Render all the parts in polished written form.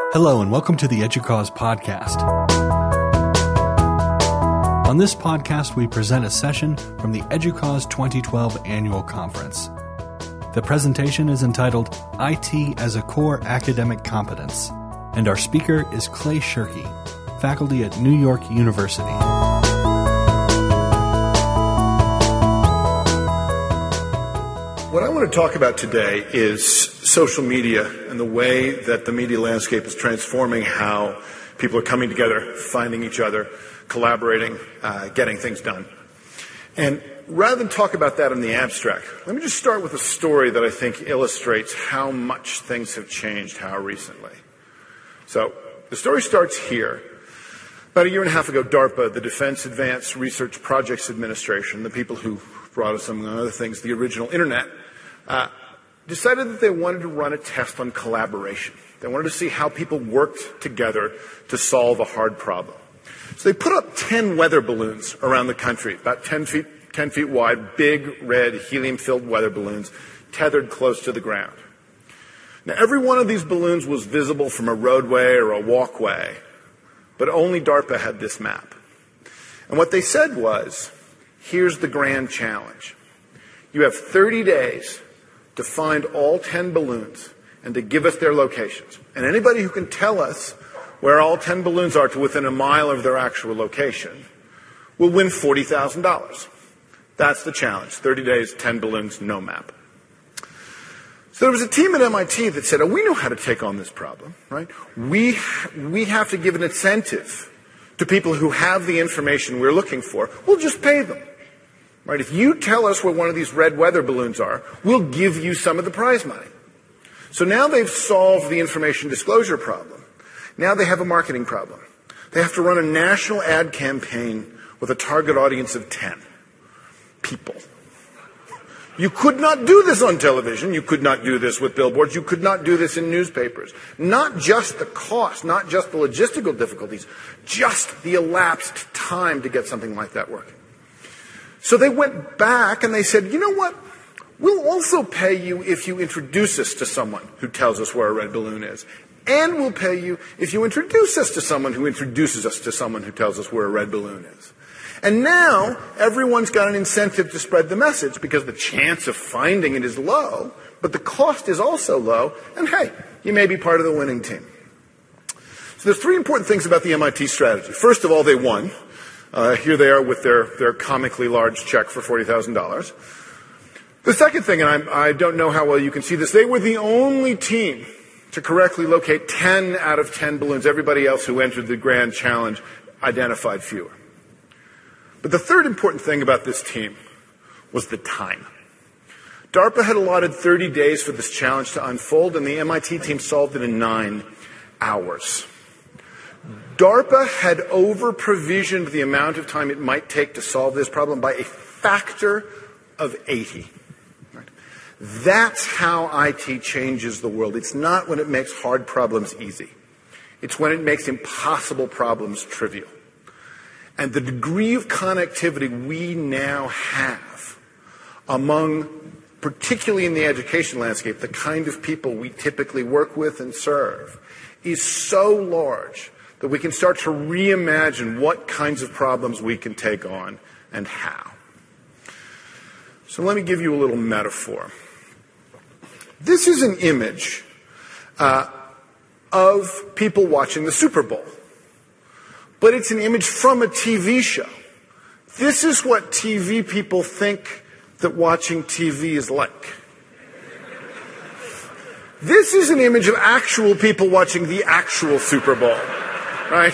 Hello and welcome to the EDUCAUSE podcast. On this podcast, we present a session from the EDUCAUSE 2012 Annual Conference. The presentation is entitled IT as a Core Academic Competence, and our speaker is Clay Shirky, faculty at New York University. What I want to talk about today is social media and the way that the media landscape is transforming how people are coming together, finding each other, collaborating, getting things done. And rather than talk about that in the abstract, let me just start with a story that I think illustrates how much things have changed how recently. So the story starts here. About a year and a half ago, DARPA, the Defense Advanced Research Projects Administration, the people who brought us, among other things, the original Internet, decided that they wanted to run a test on collaboration. They wanted to see how people worked together to solve a hard problem. So they put up 10 weather balloons around the country, about 10 feet wide, big, red, helium-filled weather balloons, tethered close to the ground. Now, every one of these balloons was visible from a roadway or a walkway, but only DARPA had this map. And what they said was, here's the grand challenge. You have 30 days to find all 10 balloons and to give us their locations. And anybody who can tell us where all 10 balloons are to within a mile of their actual location will win $40,000. That's the challenge. 30 days, 10 balloons, no map. So there was a team at MIT that said, we know how to take on this problem, right? We have to give an incentive to people who have the information we're looking for. We'll just pay them. Right? If you tell us where one of these red weather balloons are, we'll give you some of the prize money. So now they've solved the information disclosure problem. Now they have a marketing problem. They have to run a national ad campaign with a target audience of 10 people. You could not do this on television. You could not do this with billboards. You could not do this in newspapers. Not just the cost, not just the logistical difficulties, just the elapsed time to get something like that working. So they went back and they said, you know what? We'll also pay you if you introduce us to someone who tells us where a red balloon is. And we'll pay you if you introduce us to someone who introduces us to someone who tells us where a red balloon is. And now everyone's got an incentive to spread the message because the chance of finding it is low, but the cost is also low. And hey, you may be part of the winning team. So there's three important things about the MIT strategy. First of all, they won. Here they are with their comically large check for $40,000. The second thing, and I don't know how well you can see this, they were the only team to correctly locate 10 out of 10 balloons. Everybody else who entered the grand challenge identified fewer. But the third important thing about this team was the time. DARPA had allotted 30 days for this challenge to unfold, and the MIT team solved it in 9 hours. DARPA had over-provisioned the amount of time it might take to solve this problem by a factor of 80. Right? That's how IT changes the world. It's not when it makes hard problems easy. It's when it makes impossible problems trivial. And the degree of connectivity we now have among, particularly in the education landscape, the kind of people we typically work with and serve, is so large that we can start to reimagine what kinds of problems we can take on and how. So let me give you a little metaphor. This is an image of people watching the Super Bowl, but it's an image from a TV show. This is what TV people think that watching TV is like. This is an image of actual people watching the actual Super Bowl. Right?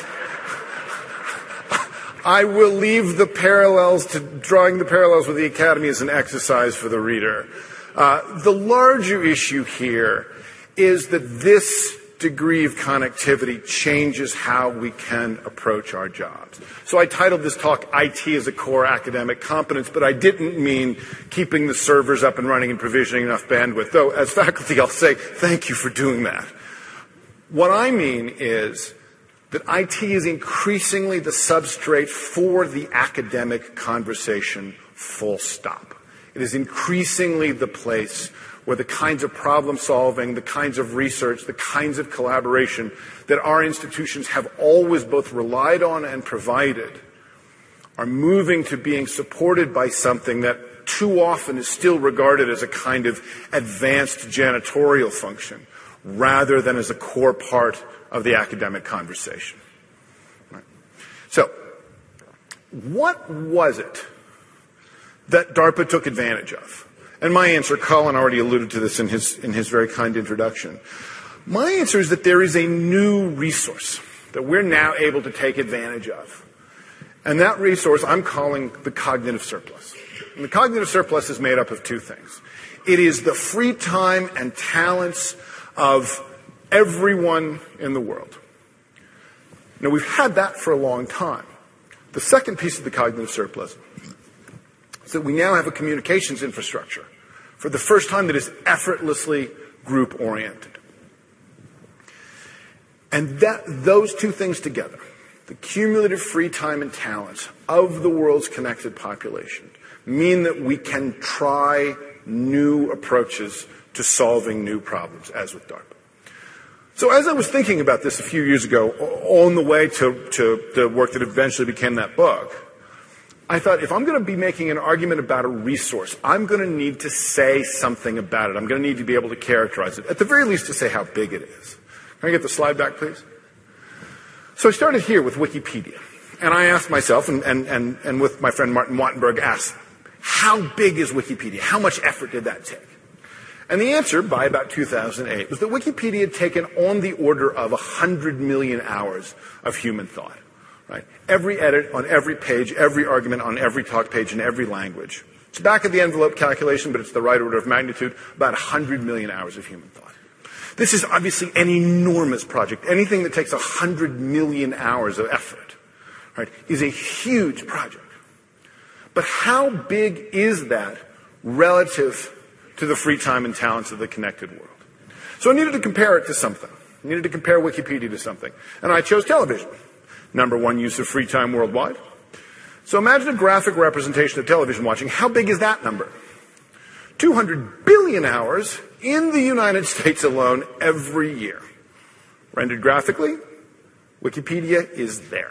I will leave the parallels to drawing the parallels with the Academy as an exercise for the reader. The larger issue here is that this degree of connectivity changes how we can approach our jobs. So I titled this talk, IT as a Core Academic Competence, but I didn't mean keeping the servers up and running and provisioning enough bandwidth, though as faculty I'll say thank you for doing that. What I mean is that IT is increasingly the substrate for the academic conversation, full stop. It is increasingly the place where the kinds of problem solving, the kinds of research, the kinds of collaboration that our institutions have always both relied on and provided are moving to being supported by something that too often is still regarded as a kind of advanced janitorial function rather than as a core part of the academic conversation. Right. So, what was it that DARPA took advantage of? And my answer, Colin already alluded to this in his very kind introduction. My answer is that there is a new resource that we're now able to take advantage of. And that resource I'm calling the cognitive surplus. And the cognitive surplus is made up of two things. It is the free time and talents of everyone in the world. Now, we've had that for a long time. The second piece of the cognitive surplus is that we now have a communications infrastructure for the first time that is effortlessly group-oriented. And those two things together, the cumulative free time and talents of the world's connected population, mean that we can try new approaches to solving new problems, as with DARPA. So as I was thinking about this a few years ago, on the way to the work that eventually became that book, I thought, if I'm going to be making an argument about a resource, I'm going to need to say something about it. I'm going to need to be able to characterize it, at the very least to say how big it is. Can I get the slide back, please? So I started here with Wikipedia. And I asked myself, and with my friend Martin Wattenberg, asked, how big is Wikipedia? How much effort did that take? And the answer, by about 2008, was that Wikipedia had taken on the order of 100 million hours of human thought. Right? Every edit on every page, every argument on every talk page in every language. It's back of the envelope calculation, but it's the right order of magnitude, about 100 million hours of human thought. This is obviously an enormous project. Anything that takes 100 million hours of effort, right, is a huge project. But how big is that relative to the free time and talents of the connected world? So I needed to compare it to something. I needed to compare Wikipedia to something. And I chose television. Number one use of free time worldwide. So imagine a graphic representation of television watching. How big is that number? 200 billion hours in the United States alone every year. Rendered graphically, Wikipedia is there.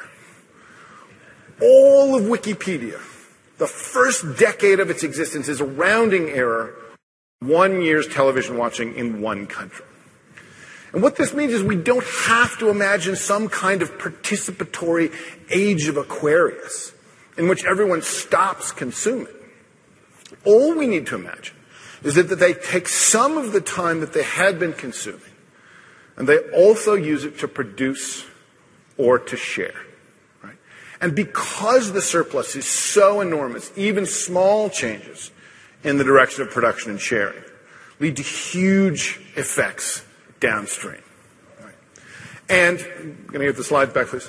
All of Wikipedia, the first decade of its existence, is a rounding error, 1 year's television watching in one country. And what this means is we don't have to imagine some kind of participatory age of Aquarius in which everyone stops consuming. All we need to imagine is that they take some of the time that they had been consuming and they also use it to produce or to share. Right? And because the surplus is so enormous, even small changes in the direction of production and sharing lead to huge effects downstream. Right. And, I'm going to get the slides back, please.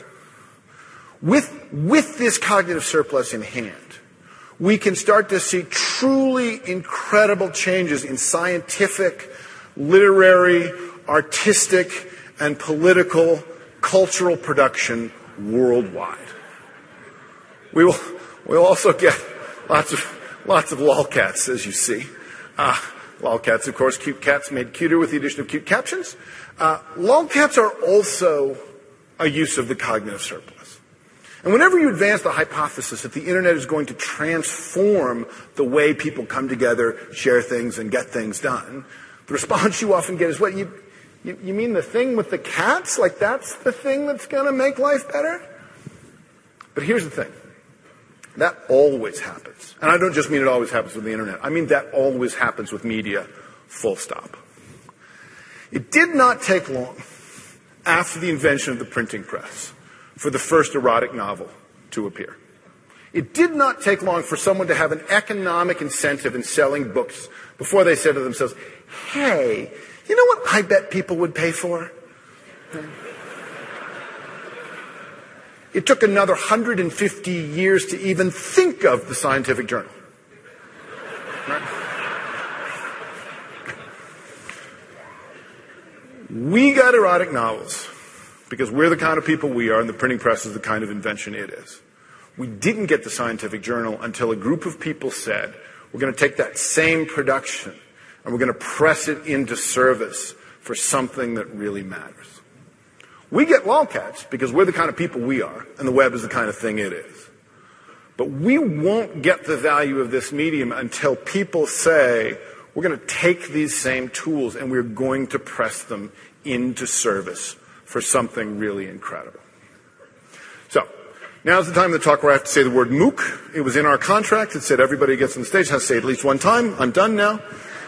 With this cognitive surplus in hand, we can start to see truly incredible changes in scientific, literary, artistic, and political, cultural production worldwide. We'll also get lots of lolcats, as you see. Lolcats, of course, cute cats made cuter with the addition of cute captions. Lolcats are also a use of the cognitive surplus. And whenever you advance the hypothesis that the internet is going to transform the way people come together, share things, and get things done, the response you often get is, what, you mean the thing with the cats? Like that's the thing that's going to make life better? But here's the thing. That always happens. And I don't just mean it always happens with the internet. I mean that always happens with media, full stop. It did not take long after the invention of the printing press for the first erotic novel to appear. It did not take long for someone to have an economic incentive in selling books before they said to themselves, hey, you know what I bet people would pay for? It took another 150 years to even think of the scientific journal. Right? We got erotic novels because we're the kind of people we are, and the printing press is the kind of invention it is. We didn't get the scientific journal until a group of people said, we're going to take that same production and we're going to press it into service for something that really matters. We get lolcats because we're the kind of people we are, and the web is the kind of thing it is. But we won't get the value of this medium until people say, we're going to take these same tools and we're going to press them into service for something really incredible. So, now's the time of the talk where I have to say the word MOOC. It was in our contract. It said everybody who gets on the stage has to say it at least one time. I'm done now.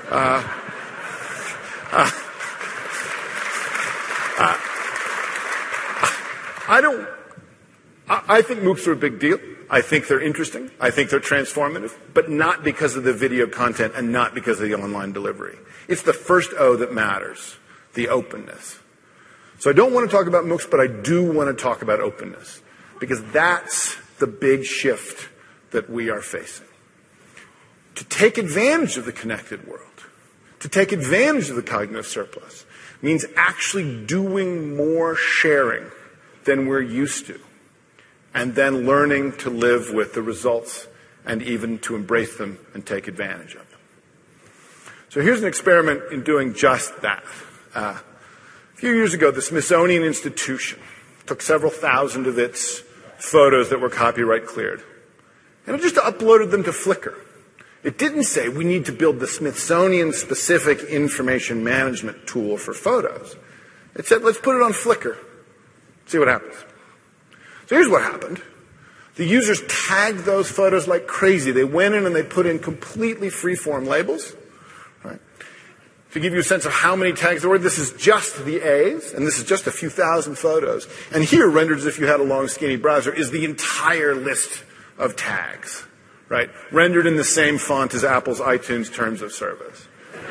I think MOOCs are a big deal. I think they're interesting. I think they're transformative, but not because of the video content and not because of the online delivery. It's the first O that matters, the openness. So I don't want to talk about MOOCs, but I do want to talk about openness, because that's the big shift that we are facing. To take advantage of the connected world, to take advantage of the cognitive surplus, means actually doing more sharing than we're used to, and then learning to live with the results and even to embrace them and take advantage of them. So here's an experiment in doing just that. A few years ago, the Smithsonian Institution took several thousand of its photos that were copyright cleared, and it just uploaded them to Flickr. It didn't say we need to build the Smithsonian-specific information management tool for photos. It said, let's put it on Flickr, see what happens. So here's what happened. The users tagged those photos like crazy. They went in and they put in completely free-form labels. Right? To give you a sense of how many tags there were, this is just the A's, and this is just a few thousand photos. And here, rendered as if you had a long, skinny browser, is the entire list of tags. Right? Rendered in the same font as Apple's iTunes Terms of Service.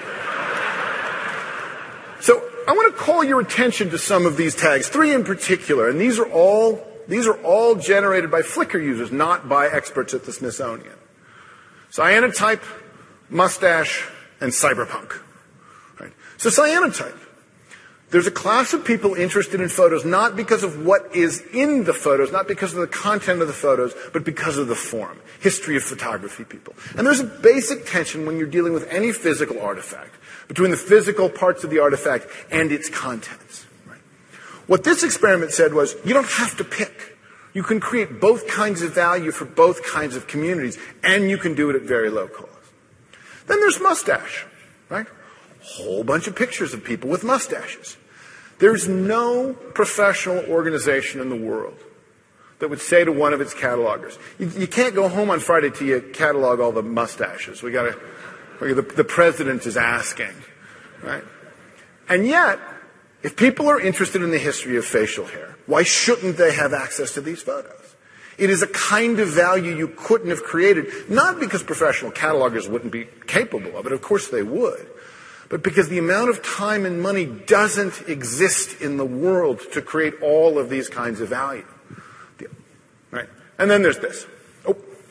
So I want to call your attention to some of these tags, 3 in particular, and these are all generated by Flickr users, not by experts at the Smithsonian. Cyanotype, mustache, and cyberpunk. Right? So cyanotype. There's a class of people interested in photos not because of what is in the photos, not because of the content of the photos, but because of the form. History of photography people. And there's a basic tension when you're dealing with any physical artifact between the physical parts of the artifact and its contents. Right? What this experiment said was, you don't have to pick. You can create both kinds of value for both kinds of communities, and you can do it at very low cost. Then there's mustache, right? Whole bunch of pictures of people with mustaches. There's no professional organization in the world that would say to one of its catalogers, you can't go home on Friday till you catalog all the mustaches. The president is asking, right? And yet, if people are interested in the history of facial hair, why shouldn't they have access to these photos? It is a kind of value you couldn't have created, not because professional catalogers wouldn't be capable of it, of course they would, but because the amount of time and money doesn't exist in the world to create all of these kinds of value. Right? And then there's this. The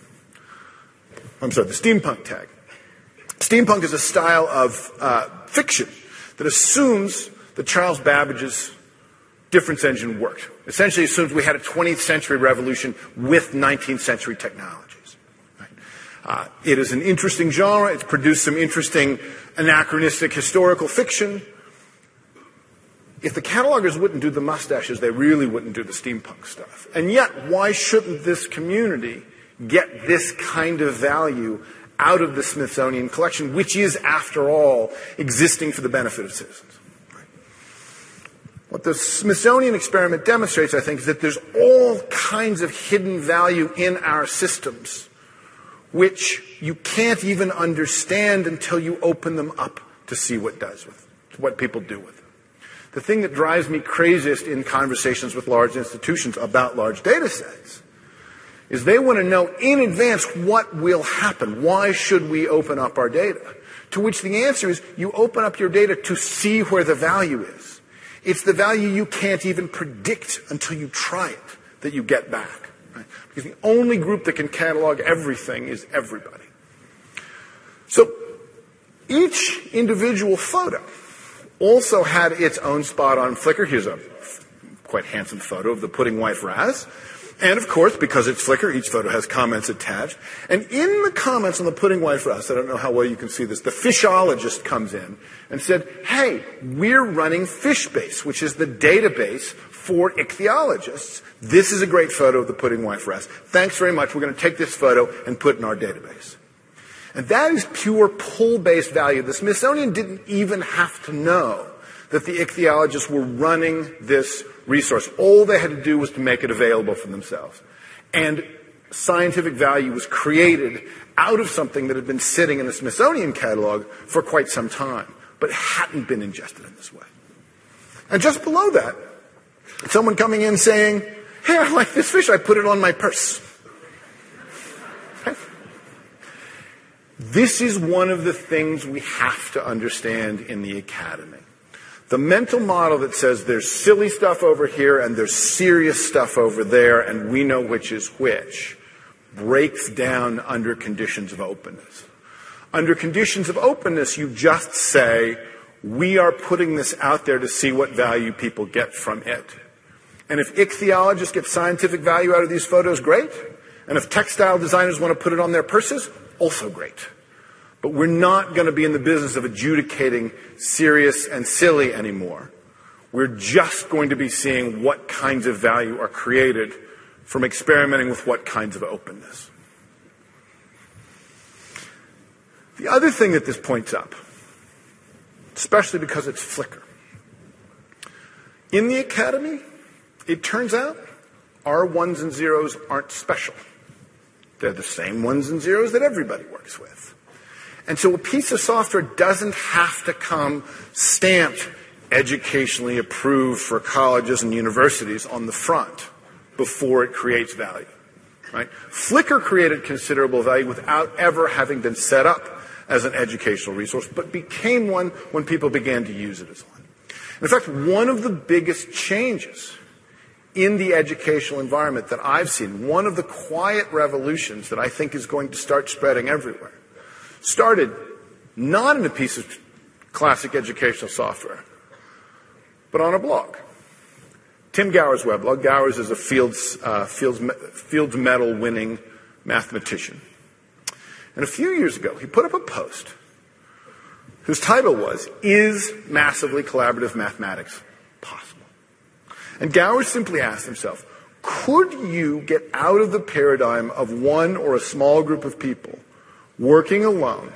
steampunk tag. Steampunk is a style of fiction that assumes that Charles Babbage's difference engine worked. Essentially assumes we had a 20th century revolution with 19th century technologies. Right? It is an interesting genre. It's produced some interesting anachronistic historical fiction. If the catalogers wouldn't do the mustaches, they really wouldn't do the steampunk stuff. And yet, why shouldn't this community get this kind of value out of the Smithsonian collection, which is, after all, existing for the benefit of citizens? What the Smithsonian experiment demonstrates, I think, is that there's all kinds of hidden value in our systems which you can't even understand until you open them up to see what people do with them. The thing that drives me craziest in conversations with large institutions about large data sets is they want to know in advance what will happen. Why should we open up our data? To which the answer is you open up your data to see where the value is. It's the value you can't even predict until you try it that you get back. Right? Because the only group that can catalog everything is everybody. So each individual photo also had its own spot on Flickr. Here's a quite handsome photo of the pudding wife Raz. And of course, because it's Flickr, each photo has comments attached. And in the comments on the Pudding Wife Russ, I don't know how well you can see this, the fishologist comes in and said, hey, we're running Fishbase, which is the database for ichthyologists. This is a great photo of the Pudding Wife Russ. Thanks very much. We're going to take this photo and put it in our database. And that is pure pull-based value. The Smithsonian didn't even have to know that the ichthyologists were running this resource. All they had to do was to make it available for themselves. And scientific value was created out of something that had been sitting in the Smithsonian catalog for quite some time, but hadn't been ingested in this way. And just below that, someone coming in saying, hey, I like this fish, I put it on my purse. This is one of the things we have to understand in the academy. The mental model that says there's silly stuff over here and there's serious stuff over there and we know which is which breaks down under conditions of openness. Under conditions of openness, you just say, we are putting this out there to see what value people get from it. And if ichthyologists get scientific value out of these photos, great. And if textile designers want to put it on their purses, also great. But we're not going to be in the business of adjudicating serious and silly anymore. We're just going to be seeing what kinds of value are created from experimenting with what kinds of openness. The other thing that this points up, especially because it's Flickr, in the academy, it turns out our ones and zeros aren't special. They're the same ones and zeros that everybody works with. And so a piece of software doesn't have to come stamped, educationally approved for colleges and universities on the front before it creates value. Right? Flickr created considerable value without ever having been set up as an educational resource, but became one when people began to use it as one. In fact, one of the biggest changes in the educational environment that I've seen, one of the quiet revolutions that I think is going to start spreading everywhere, started not in a piece of classic educational software, but on a blog. Tim Gower's weblog. Gowers is a Fields Medal winning mathematician. And a few years ago, he put up a post whose title was, Is Massively Collaborative Mathematics Possible? And Gowers simply asked himself, could you get out of the paradigm of one or a small group of people working alone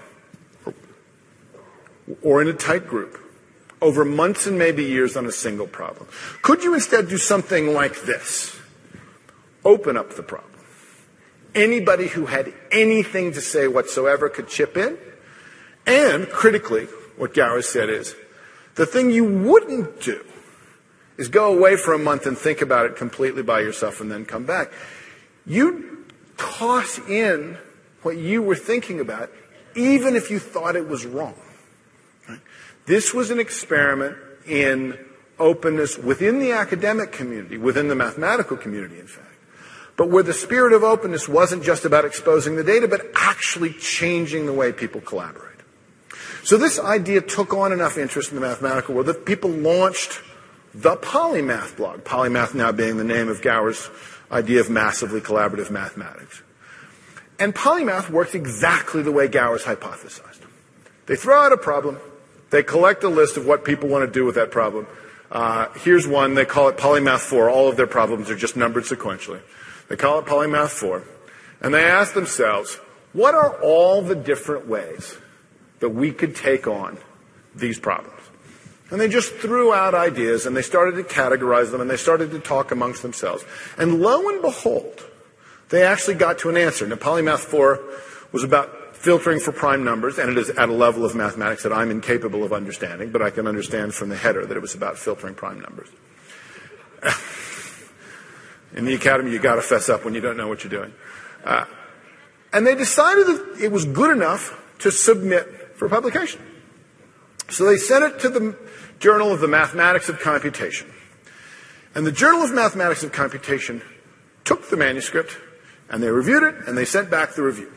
or in a tight group over months and maybe years on a single problem? Could you instead do something like this? Open up the problem. Anybody who had anything to say whatsoever could chip in. And critically, what Gowers said is, the thing you wouldn't do is go away for a month and think about it completely by yourself and then come back. You toss in what you were thinking about, even if you thought it was wrong. Right? This was an experiment in openness within the academic community, within the mathematical community, in fact, but where the spirit of openness wasn't just about exposing the data, but actually changing the way people collaborate. So this idea took on enough interest in the mathematical world that people launched the Polymath blog, Polymath now being the name of Gower's idea of massively collaborative mathematics. And Polymath works exactly the way Gowers hypothesized. They throw out a problem. They collect a list of what people want to do with that problem. Here's one. They call it Polymath 4. All of their problems are just numbered sequentially. They call it Polymath 4. And they ask themselves, what are all the different ways that we could take on these problems? And they just threw out ideas, and they started to categorize them, and they started to talk amongst themselves. And lo and behold, they actually got to an answer. Now, Polymath 4 was about filtering for prime numbers, and it is at a level of mathematics that I'm incapable of understanding, but I can understand from the header that it was about filtering prime numbers. In the academy, you got to fess up when you don't know what you're doing. And they decided that it was good enough to submit for publication. So they sent it to the Journal of the Mathematics of Computation. And the Journal of Mathematics of Computation took the manuscript, and they reviewed it, and they sent back the review.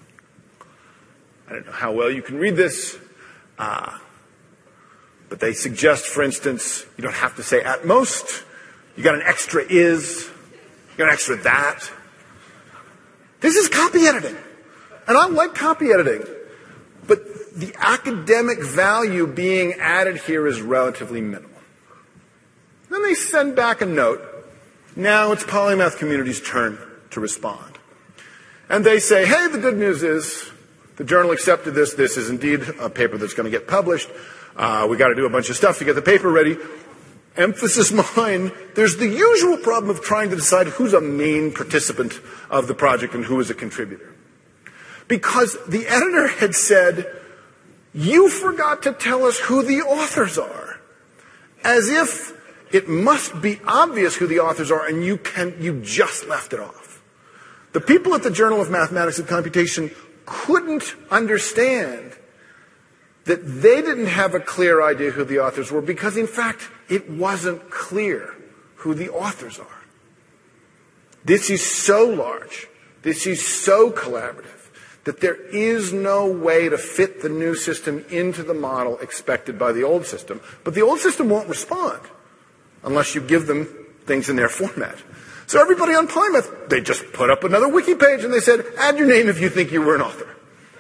I don't know how well you can read this, but they suggest, for instance, you don't have to say at most. You got an extra is. You got an extra that. This is copy editing. And I like copy editing. But the academic value being added here is relatively minimal. Then they send back a note. Now it's Polymath Community's turn to respond. And they say, hey, the good news is the journal accepted this. This is indeed a paper that's going to get published. We got to do a bunch of stuff to get the paper ready. Emphasis mine, there's the usual problem of trying to decide who's a main participant of the project and who is a contributor. Because the editor had said, you forgot to tell us who the authors are. As if it must be obvious who the authors are and you just left it off. The people at the Journal of Mathematics and Computation couldn't understand that they didn't have a clear idea who the authors were because, in fact, it wasn't clear who the authors are. This is so large, this is so collaborative, that there is no way to fit the new system into the model expected by the old system. But the old system won't respond unless you give them things in their format. So everybody on Polymath, they just put up another wiki page and they said, add your name if you think you were an author.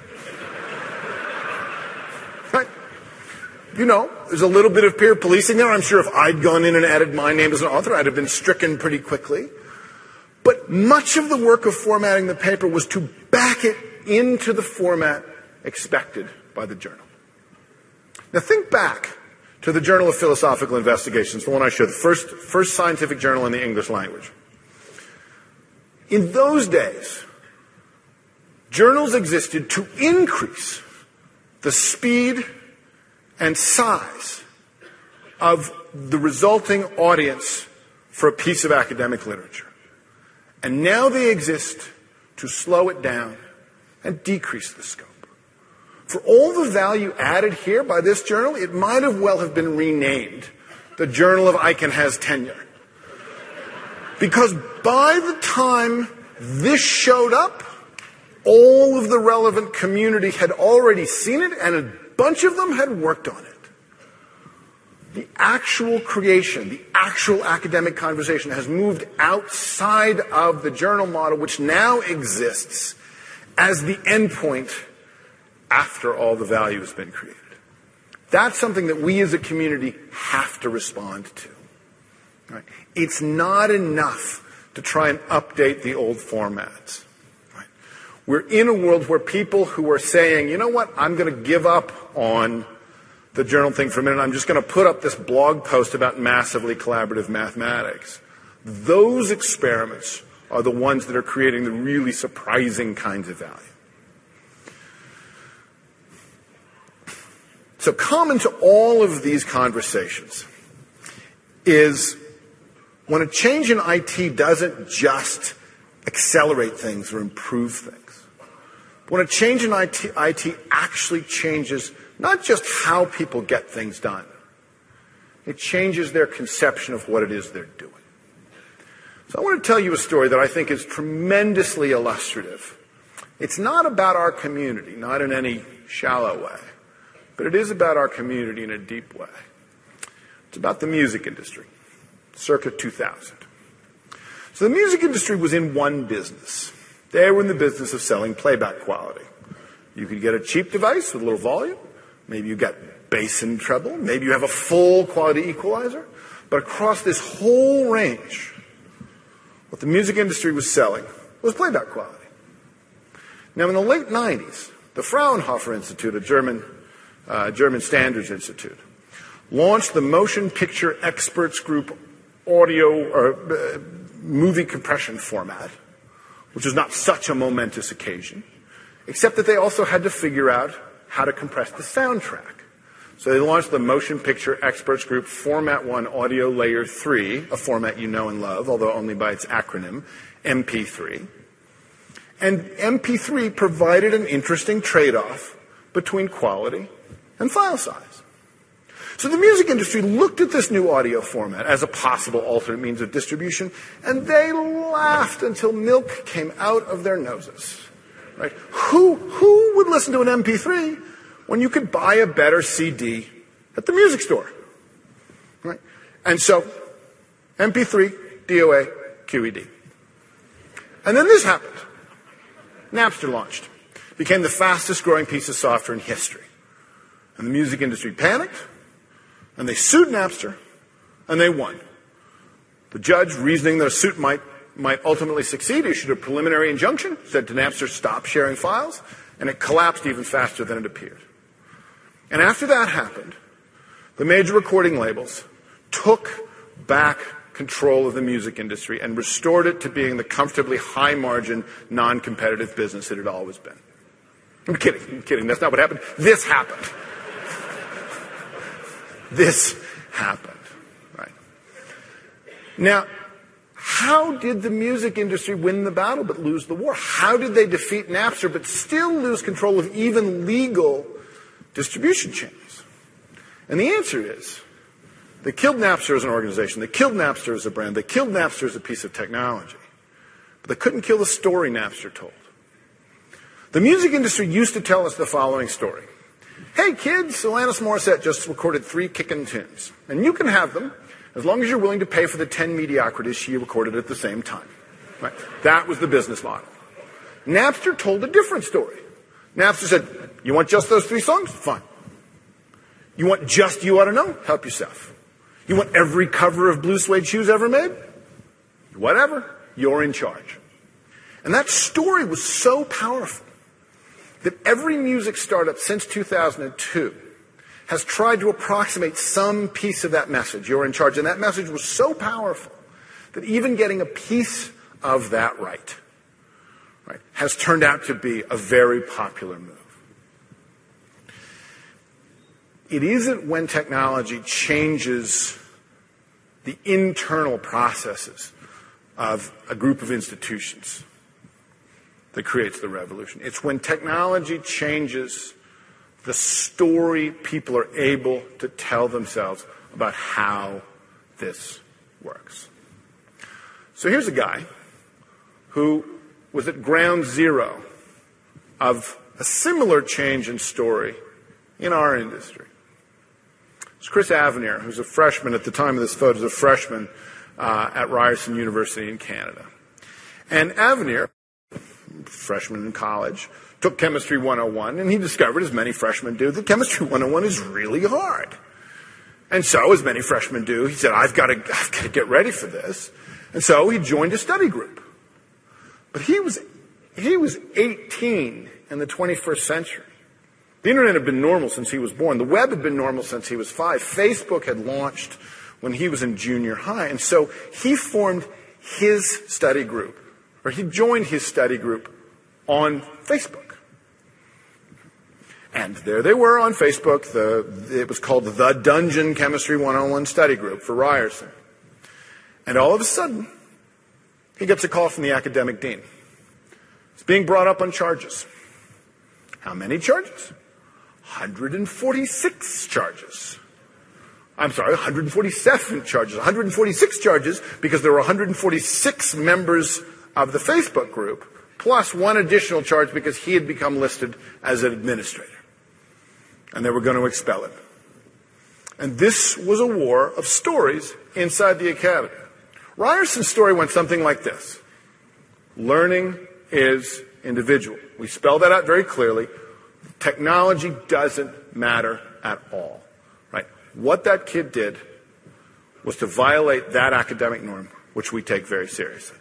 Right? You know, there's a little bit of peer policing there. I'm sure if I'd gone in and added my name as an author, I'd have been stricken pretty quickly. But much of the work of formatting the paper was to back it into the format expected by the journal. Now think back to the Journal of Philosophical Investigations, the one I showed, the first scientific journal in the English language. In those days, journals existed to increase the speed and size of the resulting audience for a piece of academic literature. And now they exist to slow it down and decrease the scope. For all the value added here by this journal, it might have been renamed the Journal of Eichen Has Tenure. Because by the time this showed up, all of the relevant community had already seen it, and a bunch of them had worked on it. The actual creation, the actual academic conversation has moved outside of the journal model, which now exists as the endpoint after all the value has been created. That's something that we as a community have to respond to. Right? It's not enough to try and update the old formats. Right? We're in a world where people who are saying, you know what, I'm going to give up on the journal thing for a minute, I'm just going to put up this blog post about massively collaborative mathematics. Those experiments are the ones that are creating the really surprising kinds of value. So common to all of these conversations is when a change in IT doesn't just accelerate things or improve things. When a change in IT actually changes not just how people get things done, it changes their conception of what it is they're doing. So I want to tell you a story that I think is tremendously illustrative. It's not about our community, not in any shallow way. But it is about our community in a deep way. It's about the music industry, circa 2000. So the music industry was in one business. They were in the business of selling playback quality. You could get a cheap device with a little volume. Maybe you got bass and treble. Maybe you have a full quality equalizer. But across this whole range, what the music industry was selling was playback quality. Now in the late 90s, the Fraunhofer Institute, a German Standards Institute, launched the Motion Picture Experts Group audio or movie compression format, which was not such a momentous occasion, except that they also had to figure out how to compress the soundtrack. So they launched the Motion Picture Experts Group Format 1 Audio Layer 3, a format you know and love, although only by its acronym, MP3. And MP3 provided an interesting trade-off between quality and file size. So the music industry looked at this new audio format as a possible alternate means of distribution, and they laughed until milk came out of their noses. Right? Who would listen to an MP3 when you could buy a better CD at the music store? Right? And so, MP3, DOA, QED. And then this happened. Napster launched. Became the fastest growing piece of software in history. And the music industry panicked, and they sued Napster, and they won. The judge, reasoning that a suit might ultimately succeed, issued a preliminary injunction, said to Napster, stop sharing files, and it collapsed even faster than it appeared. And after that happened, the major recording labels took back control of the music industry and restored it to being the comfortably high-margin, non-competitive business it had always been. I'm kidding. That's not what happened. This happened. This happened. Right. Now, how did the music industry win the battle but lose the war? How did they defeat Napster but still lose control of even legal distribution channels? And the answer is, they killed Napster as an organization. They killed Napster as a brand. They killed Napster as a piece of technology. But they couldn't kill the story Napster told. The music industry used to tell us the following story. Hey kids, Alanis Morissette just recorded 3 kickin' tunes. And you can have them as long as you're willing to pay for the 10 mediocrities she recorded at the same time. Right? That was the business model. Napster told a different story. Napster said, you want just those 3 songs? Fine. You want just You Ought to Know? Help yourself. You want every cover of Blue Suede Shoes ever made? Whatever. You're in charge. And that story was so powerful that every music startup since 2002 has tried to approximate some piece of that message. You're in charge. And that message was so powerful that even getting a piece of that right has turned out to be a very popular move. It isn't when technology changes the internal processes of a group of institutions that creates the revolution. It's when technology changes the story people are able to tell themselves about how this works. So here's a guy who was at ground zero of a similar change in story in our industry. It's Chris Avenir, who's a freshman at the time of this photo, a freshman at Ryerson University in Canada. And Avenir, freshman in college, took Chemistry 101, and he discovered, as many freshmen do, that Chemistry 101 is really hard. And so, as many freshmen do, he said, I've got to get ready for this. And so he joined a study group. But he was 18 in the 21st century. The internet had been normal since he was born. The web had been normal since he was 5. Facebook had launched when he was in junior high. And so he formed his study group, or he joined his study group on Facebook. And there they were on Facebook. It was called the Dungeon Chemistry 101 Study Group for Ryerson. And all of a sudden, he gets a call from the academic dean. He's being brought up on charges. How many charges? 146 charges. I'm sorry, 147 charges. 146 charges because there were 146 members of the Facebook group, plus one additional charge because he had become listed as an administrator. And they were going to expel him. And this was a war of stories inside the academy. Ryerson's story went something like this. Learning is individual. We spell that out very clearly. Technology doesn't matter at all. Right? What that kid did was to violate that academic norm, which we take very seriously.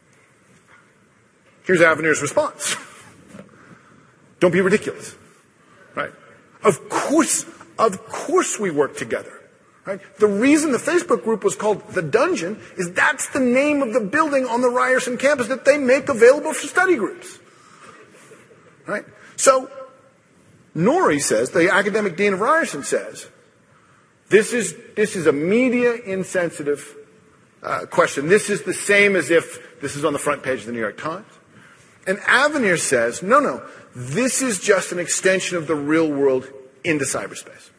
Here's Avenir's response. Don't be ridiculous. Right? Of course we work together. Right? The reason the Facebook group was called The Dungeon is that's the name of the building on the Ryerson campus that they make available for study groups. Right? So, Norrie says, the academic dean of Ryerson says, this is a media insensitive question. This is the same as if this is on the front page of the New York Times. And Avenir says, no, this is just an extension of the real world into cyberspace.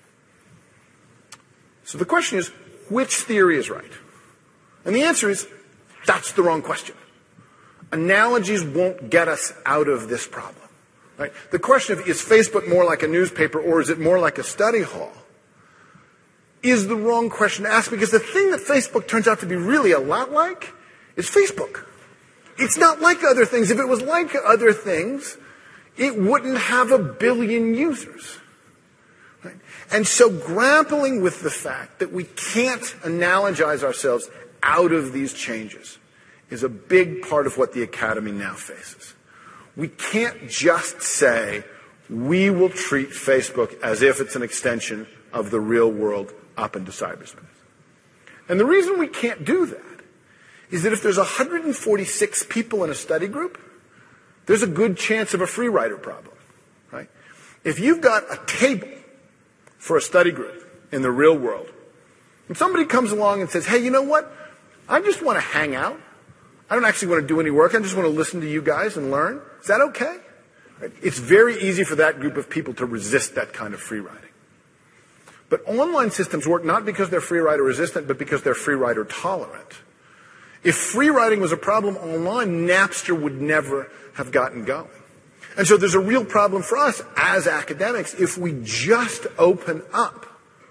So the question is, which theory is right? And the answer is, that's the wrong question. Analogies won't get us out of this problem. Right? The question of, is Facebook more like a newspaper or is it more like a study hall, is the wrong question to ask, because the thing that Facebook turns out to be really a lot like is Facebook. It's not like other things. If it was like other things, it wouldn't have 1 billion users. Right? And so grappling with the fact that we can't analogize ourselves out of these changes is a big part of what the Academy now faces. We can't just say, we will treat Facebook as if it's an extension of the real world up into cyberspace. And the reason we can't do that is that if there's 146 people in a study group, there's a good chance of a free rider problem, right? If you've got a table for a study group in the real world, and somebody comes along and says, hey, you know what? I just want to hang out. I don't actually want to do any work. I just want to listen to you guys and learn. Is that okay? Right? It's very easy for that group of people to resist that kind of free riding. But online systems work not because they're free rider resistant, but because they're free rider tolerant. If free riding was a problem online, Napster would never have gotten going. And so there's a real problem for us as academics if we just open up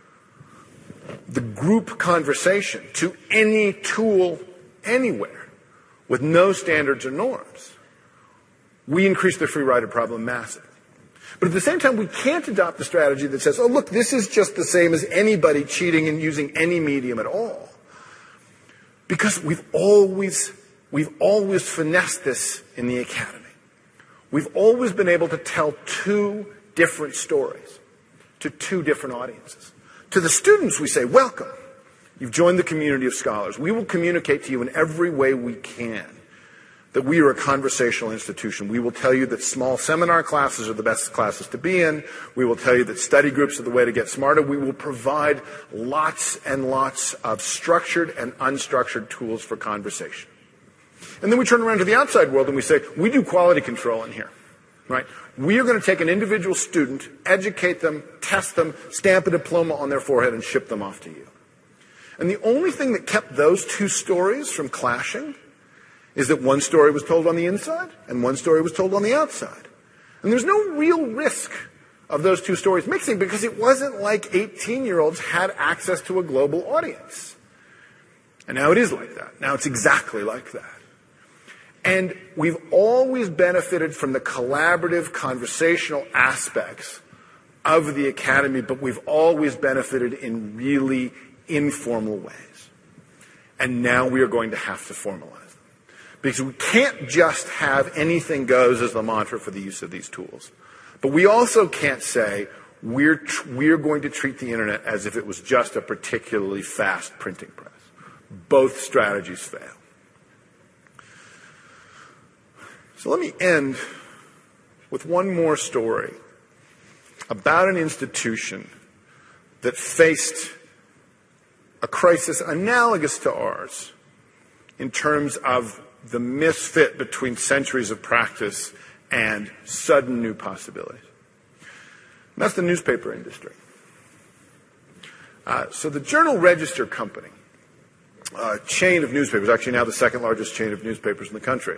the group conversation to any tool anywhere with no standards or norms. We increase the free rider problem massively. But at the same time, we can't adopt the strategy that says, oh, look, this is just the same as anybody cheating and using any medium at all. Because we've always finessed this in the Academy. We've always been able to tell 2 different stories to 2 different audiences. To the students, we say, welcome. You've joined the community of scholars. We will communicate to you in every way we can that we are a conversational institution. We will tell you that small seminar classes are the best classes to be in. We will tell you that study groups are the way to get smarter. We will provide lots and lots of structured and unstructured tools for conversation. And then we turn around to the outside world and we say, we do quality control in here, right? We are going to take an individual student, educate them, test them, stamp a diploma on their forehead, and ship them off to you. And the only thing that kept those 2 stories from clashing is that one story was told on the inside and one story was told on the outside. And there's no real risk of those 2 stories mixing because it wasn't like 18-year-olds had access to a global audience. And now it is like that. Now it's exactly like that. And we've always benefited from the collaborative, conversational aspects of the Academy, but we've always benefited in really informal ways. And now we are going to have to formalize them. Because we can't just have anything goes as the mantra for the use of these tools. But we also can't say we're going to treat the internet as if it was just a particularly fast printing press. Both strategies fail. So let me end with one more story about an institution that faced a crisis analogous to ours in terms of the misfit between centuries of practice and sudden new possibilities. And that's the newspaper industry. So the Journal-Register Company, a chain of newspapers, actually now the 2nd largest chain of newspapers in the country,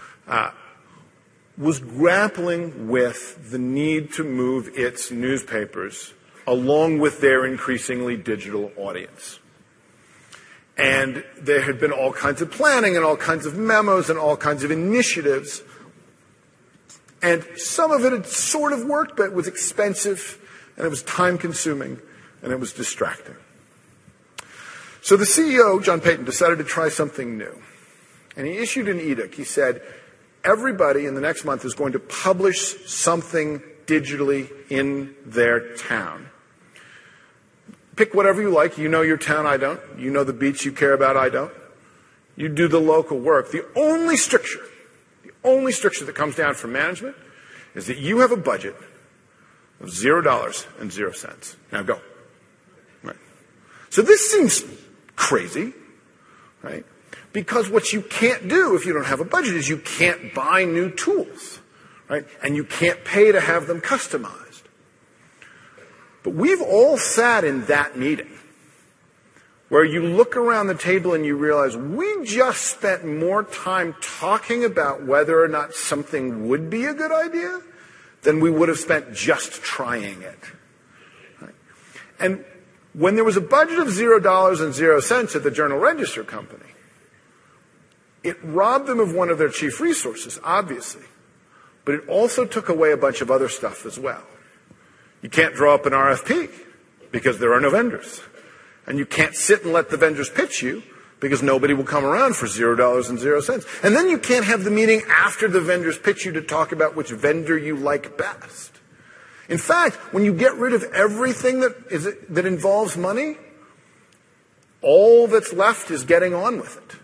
was grappling with the need to move its newspapers along with their increasingly digital audience. And there had been all kinds of planning and all kinds of memos and all kinds of initiatives. And some of it had sort of worked, but it was expensive and it was time-consuming and it was distracting. So the CEO, John Payton, decided to try something new. And he issued an edict. He said, everybody in the next month is going to publish something digitally in their town. Pick whatever you like. You know your town, I don't. You know the beach you care about, I don't. You do the local work. The only stricture that comes down from management is that you have a budget of $0.00. Now go. Right. So this seems crazy, right? Because what you can't do if you don't have a budget is you can't buy new tools, right? And you can't pay to have them customized. But we've all sat in that meeting where you look around the table and you realize we just spent more time talking about whether or not something would be a good idea than we would have spent just trying it. Right? And when there was a budget of $0.00 at the Journal-Register Company, It robbed them of one of their chief resources, obviously, but it also took away a bunch of other stuff as well. You can't draw up an RFP because there are no vendors. And you can't sit and let the vendors pitch you because nobody will come around for $0.00. And then you can't have the meeting after the vendors pitch you to talk about which vendor you like best. In fact, when you get rid of everything that involves money, all that's left is getting on with it.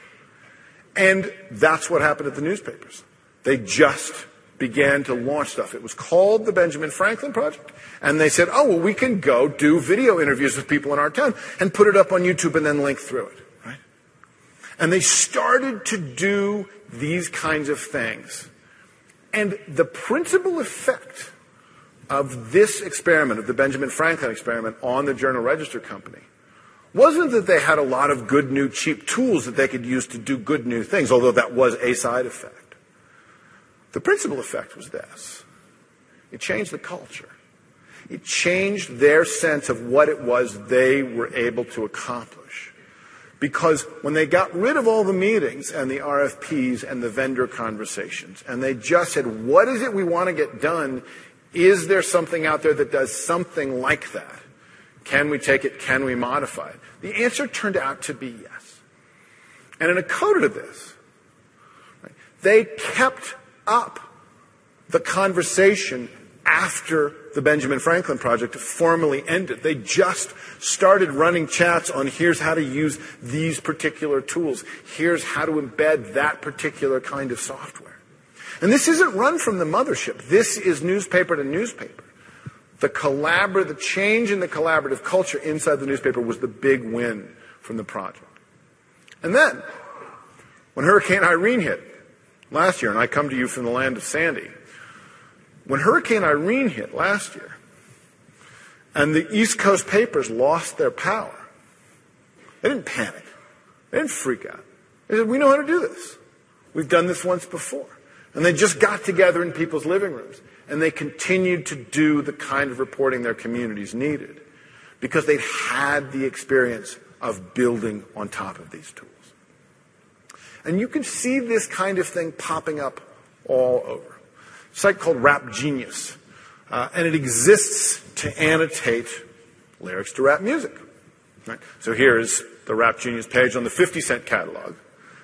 And that's what happened at the newspapers. They just began to launch stuff. It was called the Benjamin Franklin Project. And they said, oh, well, we can go do video interviews with people in our town and put it up on YouTube and then link through it. Right? And they started to do these kinds of things. And the principal effect of this experiment, of the Benjamin Franklin experiment on the Journal Register Company, wasn't that they had a lot of good new cheap tools that they could use to do good new things, although that was a side effect. The principal effect was this. It changed the culture. It changed their sense of what it was they were able to accomplish. Because when they got rid of all the meetings and the RFPs and the vendor conversations, and they just said, what is it we want to get done? Is there something out there that does something like that? Can we take it? Can we modify it? The answer turned out to be yes. And in a coda to this, right, they kept up the conversation after the Benjamin Franklin Project formally ended. They just started running chats on here's how to use these particular tools. Here's how to embed that particular kind of software. And this isn't run from the mothership. This is newspaper to newspaper. The change in the collaborative culture inside the newspaper was the big win from the project. And then, when Hurricane Irene hit last year, and I come to you from the land of Sandy, when Hurricane Irene hit last year, and the East Coast papers lost their power, they didn't panic. They didn't freak out. They said, we know how to do this. We've done this once before. And they just got together in people's living rooms. And they continued to do the kind of reporting their communities needed because they'd had the experience of building on top of these tools. And you can see this kind of thing popping up all over. A site called Rap Genius. And it exists to annotate lyrics to rap music. Right? So here is the Rap Genius page on the 50-cent catalog.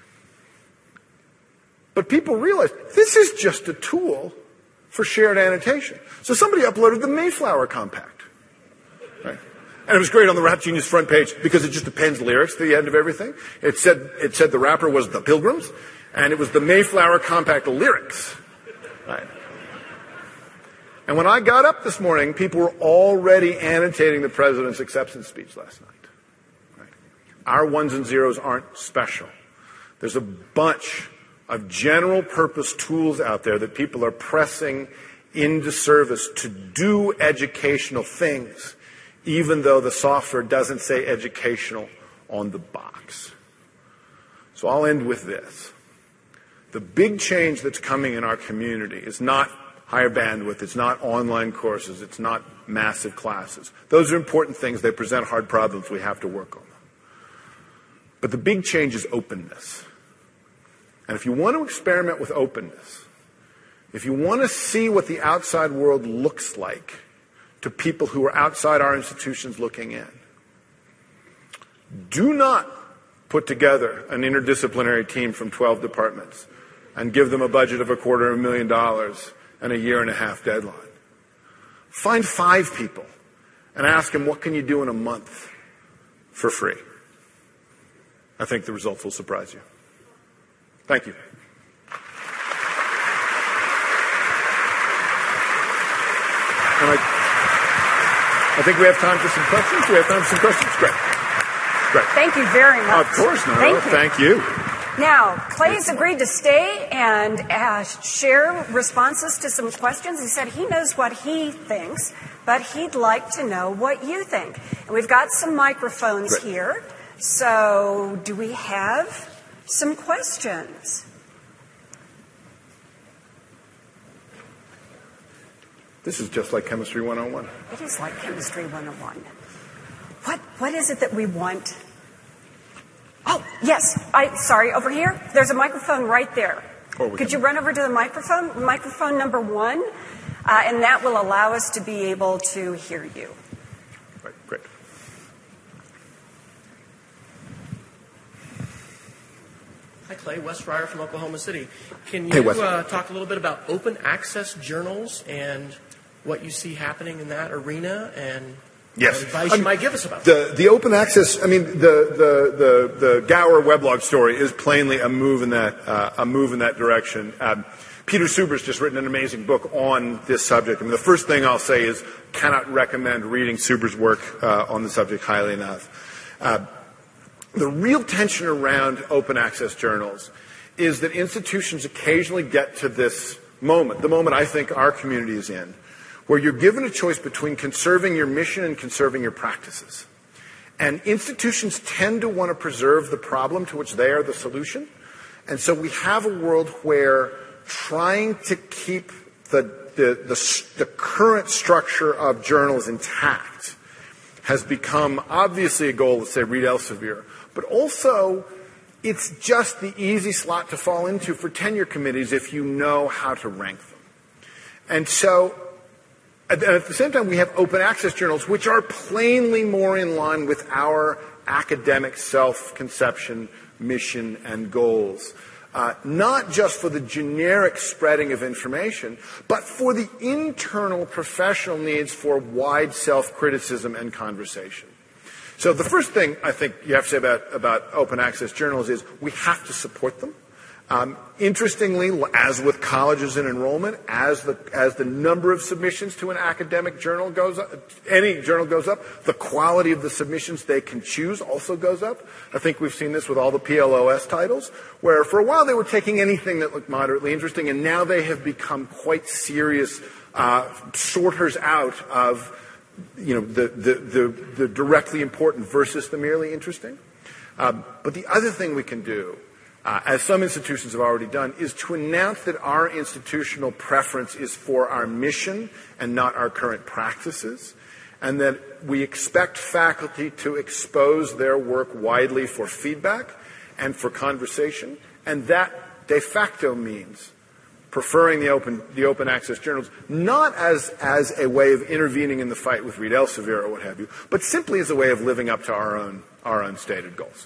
But people realize this is just a tool for shared annotation. So somebody uploaded the Mayflower Compact. Right? And it was great on the Rap Genius front page because it just appends lyrics to the end of everything. It said the rapper was the Pilgrims, and it was the Mayflower Compact lyrics. Right? And when I got up this morning, people were already annotating the president's acceptance speech last night. Right? Our ones and zeros aren't special. There's a bunch of general purpose tools out there that people are pressing into service to do educational things, even though the software doesn't say educational on the box. So I'll end with this. The big change that's coming in our community is not higher bandwidth, it's not online courses, it's not massive classes. Those are important things. They present hard problems. We have to work on them. But the big change is openness. And if you want to experiment with openness, if you want to see what the outside world looks like to people who are outside our institutions looking in, do not put together an interdisciplinary team from 12 departments and give them a budget of $250,000 and a year-and-a-half deadline. Find 5 people and ask them, what can you do in a month for free? I think the results will surprise you. Thank you. And I think we have time for some questions. Do we have time for some questions? Great. Thank you very much. Of course, Nora. Thank you. Now, Clay's agreed to stay and share responses to some questions. He said he knows what he thinks, but he'd like to know what you think. And we've got some microphones here. So do we have some questions? This is just like Chemistry 101. It is like Chemistry 101. What is it that we want Oh, yes. Sorry, over here. There's a microphone right there. Could you run over to the microphone number 1, and that will allow us to be able to hear you. Right, great. Hi, Clay. Wes Fryer from Oklahoma City. Can you talk a little bit about open access journals and what you see happening in that arena and yes. what advice you might give us about that? The open access, the Gower weblog story is plainly a move in that direction. Peter Suber's just written an amazing book on this subject. The first thing I'll say is cannot recommend reading Suber's work on the subject highly enough. The real tension around open access journals is that institutions occasionally get to this moment, the moment I think our community is in, where you're given a choice between conserving your mission and conserving your practices. And institutions tend to want to preserve the problem to which they are the solution. And so we have a world where trying to keep the current structure of journals intact has become obviously a goal of, say, Reed Elsevier. But also, it's just the easy slot to fall into for tenure committees if you know how to rank them. And so, at the same time, we have open access journals, which are plainly more in line with our academic self-conception, mission, and goals. Not just for the generic spreading of information, but for the internal professional needs for wide self-criticism and conversation. So the first thing I think you have to say about open access journals is we have to support them. Interestingly, as with colleges and enrollment, as the number of submissions to an academic journal goes up, any journal goes up, the quality of the submissions they can choose also goes up. I think we've seen this with all the PLOS titles, where for a while they were taking anything that looked moderately interesting, and now they have become quite serious sorters out of the directly important versus the merely interesting. But the other thing we can do, as some institutions have already done, is to announce that our institutional preference is for our mission and not our current practices, and that we expect faculty to expose their work widely for feedback and for conversation, and that de facto means preferring the open access journals, not as a way of intervening in the fight with Reed Elsevier or what have you, but simply as a way of living up to our own stated goals.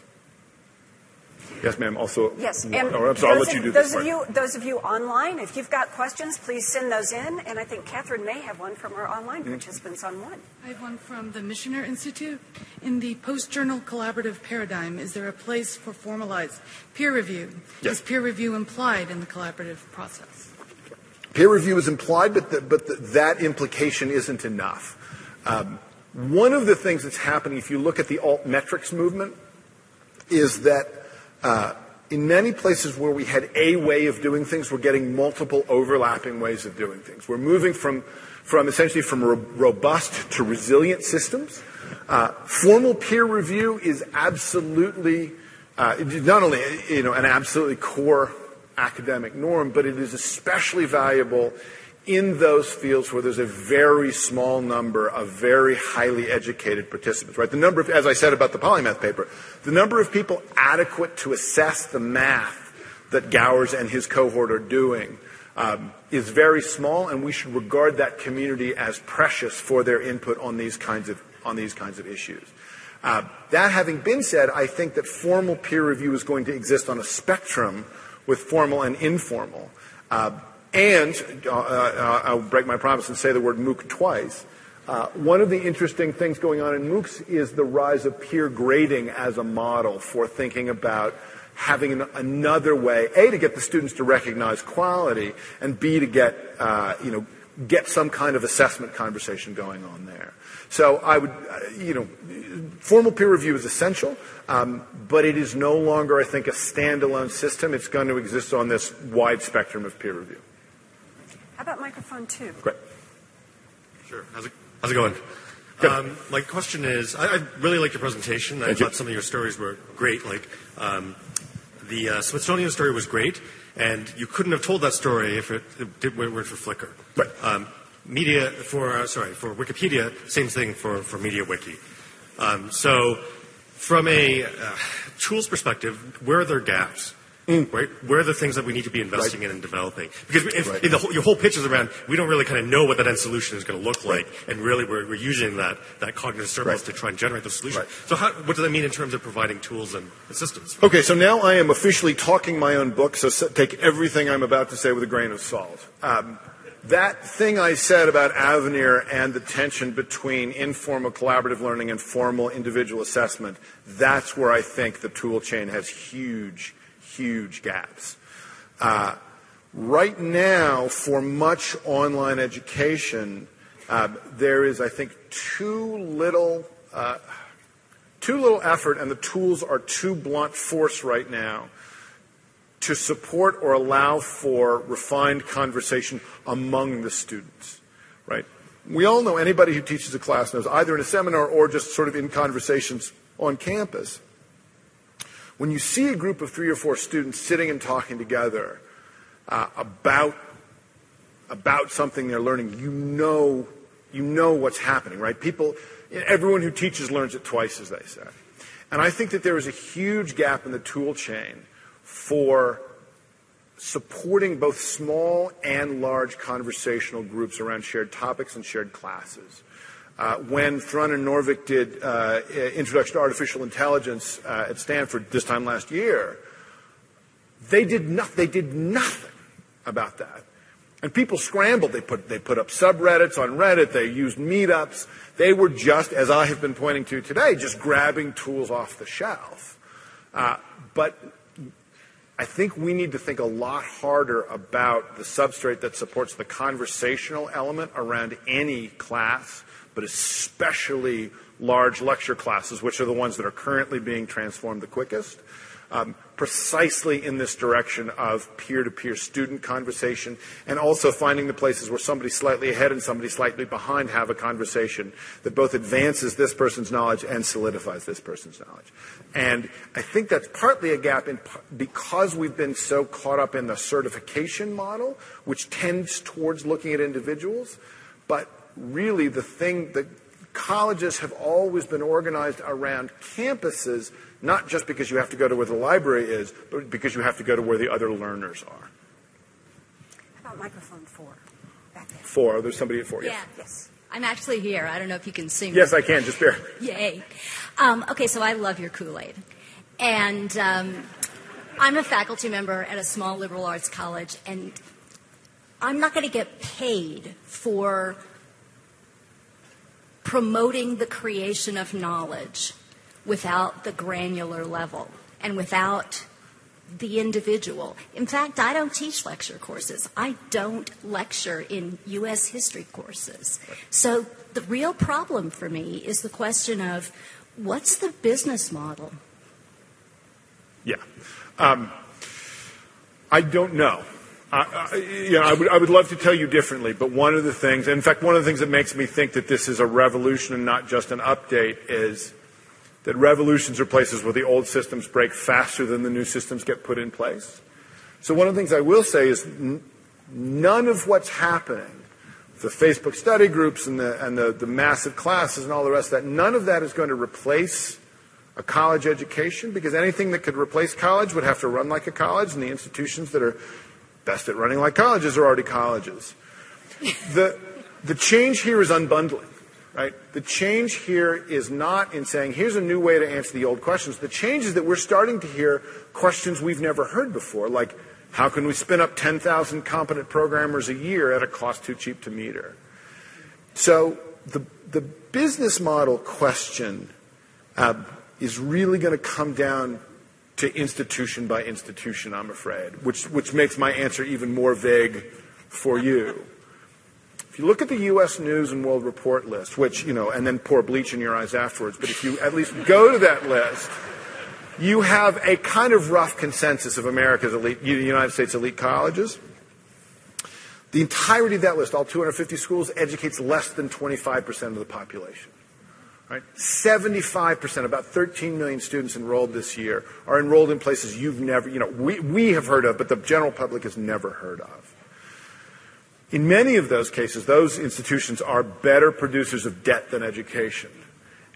Yes, ma'am. Also, yes. And I'm sorry, I'll let you do this part. Those of you online, if you've got questions, please send those in. And I think Catherine may have one from our online participants on one. I have one from the Missioner Institute. In the post-journal collaborative paradigm, is there a place for formalized peer review? Yes. Is peer review implied in the collaborative process? Peer review is implied, but that implication isn't enough. One of the things that's happening, if you look at the altmetrics movement, is that in many places where we had a way of doing things, we're getting multiple overlapping ways of doing things. We're moving from essentially from robust to resilient systems. Formal peer review is absolutely not only an absolutely core academic norm, but it is especially valuable in those fields where there's a very small number of very highly educated participants, right? The number of, as I said about the polymath paper, the number of people adequate to assess the math that Gowers and his cohort are doing is very small, and we should regard that community as precious for their input on these kinds of issues. That having been said, I think that formal peer review is going to exist on a spectrum with formal and informal. And I'll break my promise and say the word MOOC twice. One of the interesting things going on in MOOCs is the rise of peer grading as a model for thinking about having another way, A, to get the students to recognize quality, and B, to get some kind of assessment conversation going on there. So I would, formal peer review is essential, but it is no longer, I think, a standalone system. It's going to exist on this wide spectrum of peer review. How about microphone 2? Great. Sure. How's it going? My question is, I really liked your presentation. I thought some of your stories were great. Like the Smithsonian story was great, and you couldn't have told that story if it weren't for Flickr. Right. For Wikipedia, same thing for MediaWiki. So From a tools perspective, where are there gaps? Right? Where are the things that we need to be investing in and developing? Because if your whole pitch is around, we don't really kind of know what that end solution is going to look like, and really we're using that cognitive surplus to try and generate the solution. So what does that mean in terms of providing tools and systems? Okay, so now I am officially talking my own book, so take everything I'm about to say with a grain of salt. That thing I said about Avenir and the tension between informal collaborative learning and formal individual assessment, that's where I think the tool chain has huge gaps. Right now, for much online education, there is, I think, too little effort, and the tools are too blunt force right now to support or allow for refined conversation among the students, right? We all know, anybody who teaches a class knows, either in a seminar or just sort of in conversations on campus, when you see a group of 3 or 4 students sitting and talking together about something they're learning, you know what's happening, right? Everyone who teaches learns it twice, as they say. And I think that there is a huge gap in the tool chain for supporting both small and large conversational groups around shared topics and shared classes. When Thrun and Norvik did Introduction to Artificial Intelligence at Stanford this time last year, they did nothing about that. And people scrambled. They put up subreddits on Reddit. They used meetups. They were just, as I have been pointing to today, just grabbing tools off the shelf. But I think we need to think a lot harder about the substrate that supports the conversational element around any class, but especially large lecture classes, which are the ones that are currently being transformed the quickest, precisely in this direction of peer-to-peer student conversation, and also finding the places where somebody slightly ahead and somebody slightly behind have a conversation that both advances this person's knowledge and solidifies this person's knowledge. And I think that's partly a gap because we've been so caught up in the certification model, which tends towards looking at individuals, but really the colleges have always been organized around campuses, not just because you have to go to where the library is, but because you have to go to where the other learners are. How about microphone 4? Back there. 4. There's somebody at 4. Yeah. Yes. I'm actually here. I don't know if you can see me. Yes, I can. Just barely. Yay. Okay, so I love your Kool-Aid. And I'm a faculty member at a small liberal arts college, and I'm not going to get paid for promoting the creation of knowledge without the granular level and without the individual. In fact, I don't teach lecture courses. I don't lecture in U.S. history courses. So the real problem for me is the question of what's the business model? Yeah. I don't know. I would love to tell you differently, but one of the things that makes me think that this is a revolution and not just an update is that revolutions are places where the old systems break faster than the new systems get put in place. So one of the things I will say is none of what's happening, the Facebook study groups and the massive classes and all the rest of that, none of that is going to replace a college education, because anything that could replace college would have to run like a college, and the institutions that are best at running like colleges are already colleges. The change here is unbundling, right? The change here is not in saying, here's a new way to answer the old questions. The change is that we're starting to hear questions we've never heard before, like, how can we spin up 10,000 competent programmers a year at a cost too cheap to meter? So the business model question is really going to come down to institution by institution, I'm afraid, which makes my answer even more vague for you. If you look at the U.S. News and World Report list, which, and then pour bleach in your eyes afterwards, but if you at least go to that list, you have a kind of rough consensus of America's elite, United States elite colleges. The entirety of that list, all 250 schools, educates less than 25% of the population. Right? 75%, about 13 million students enrolled this year, are enrolled in places you've never, we have heard of, but the general public has never heard of. In many of those cases, those institutions are better producers of debt than education.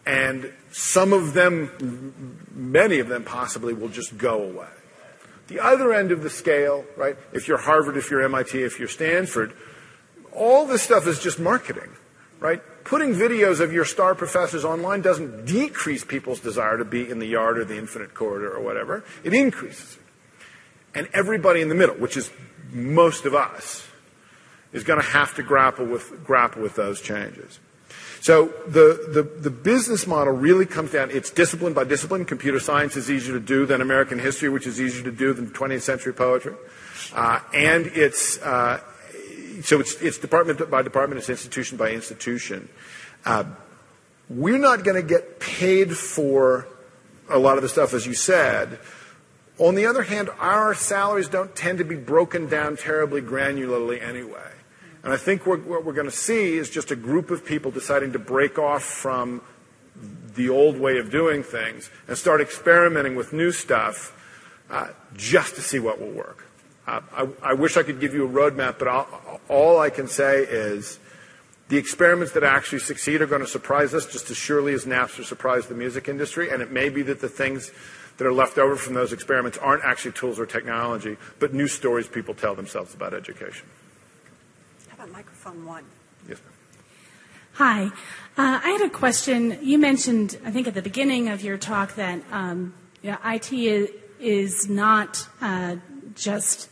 And some of them, many of them possibly, will just go away. The other end of the scale, right, if you're Harvard, if you're MIT, if you're Stanford, all this stuff is just marketing, right? Putting videos of your star professors online doesn't decrease people's desire to be in the yard or the infinite corridor or whatever. It increases it. And everybody in the middle, which is most of us, is going to have to grapple with those changes. So the business model really comes down, it's discipline by discipline. Computer science is easier to do than American history, which is easier to do than 20th century poetry. And it's department by department, it's institution by institution. We're not going to get paid for a lot of the stuff, as you said. On the other hand, our salaries don't tend to be broken down terribly granularly anyway. And I think what we're going to see is just a group of people deciding to break off from the old way of doing things and start experimenting with new stuff just to see what will work. I wish I could give you a roadmap, but all I can say is the experiments that actually succeed are going to surprise us just as surely as Napster surprised the music industry, and it may be that the things that are left over from those experiments aren't actually tools or technology, but new stories people tell themselves about education. How about microphone 1? Yes, ma'am. Hi. I had a question. You mentioned, I think at the beginning of your talk, that IT is not just,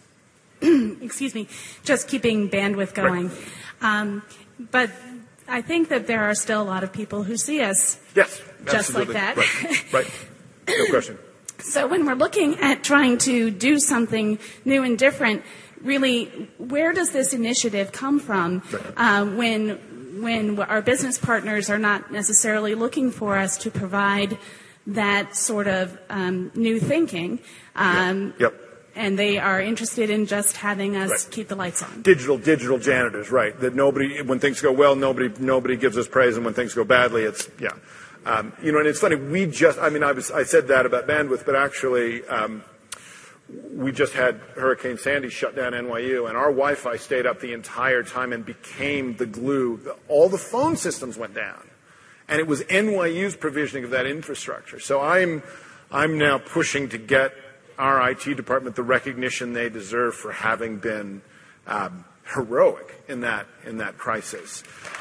just keeping bandwidth going. Right. But I think that there are still a lot of people who see us just like that. Right. No question. So when we're looking at trying to do something new and different, really, where does this initiative come from when our business partners are not necessarily looking for us to provide that sort of new thinking? And they are interested in just having us keep the lights on. Digital janitors, right? That nobody, when things go well, nobody gives us praise, and when things go badly, it's and it's funny. I said that about bandwidth, but actually, we just had Hurricane Sandy shut down NYU, and our Wi-Fi stayed up the entire time and became the glue. All the phone systems went down, and it was NYU's provisioning of that infrastructure. So I'm now pushing to get our IT department the recognition they deserve for having been heroic in that crisis.